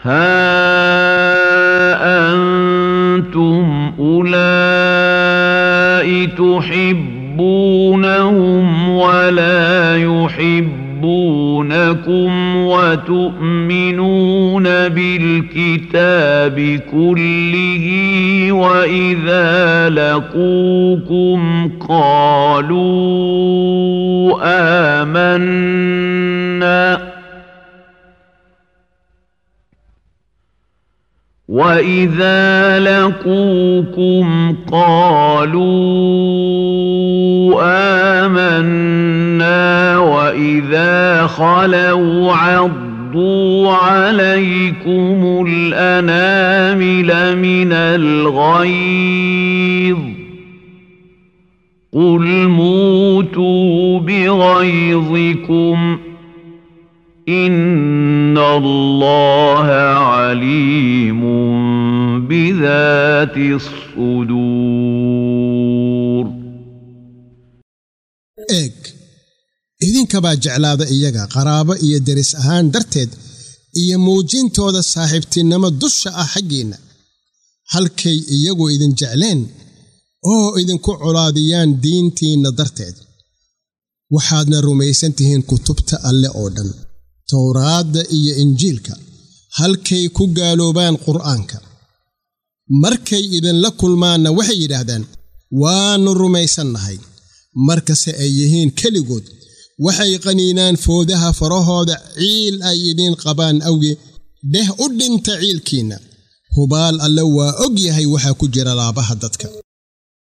ها أنتم أولئك تحبونهم ولا يحبونكم وتؤمنون بالكتاب كله وإذا لقوكم قالوا آمنا وإذا خلوا عضوا عليكم الأنامل من الغيظ قل موتوا بغيظكم إن الله عليم بذات الصدور. idinka baa jeclaada iyaga qaraabo iyo deris ahaan darteed iyo muujintooda saaxiibtinimo dusha ah xaggeena halkay iyagu idin jecleen oo idinku colaadiyaan diintiina darteed waxaadna rumaysan tihiin kutubta alle oo dhan towraadda iyo injiilka halkay ku gaaloobaan qur'aanka markay idinla kulmaanna waxay yidhaahdaan waanu rumaysannahay markase ay yihiin keligood waxay qaniinaan foodaha farahooda ciil ay idin qabaan awgeed dheh u dhinta ciilkiina hubaal alle waa og yahay waxa ku jira laabaha dadka.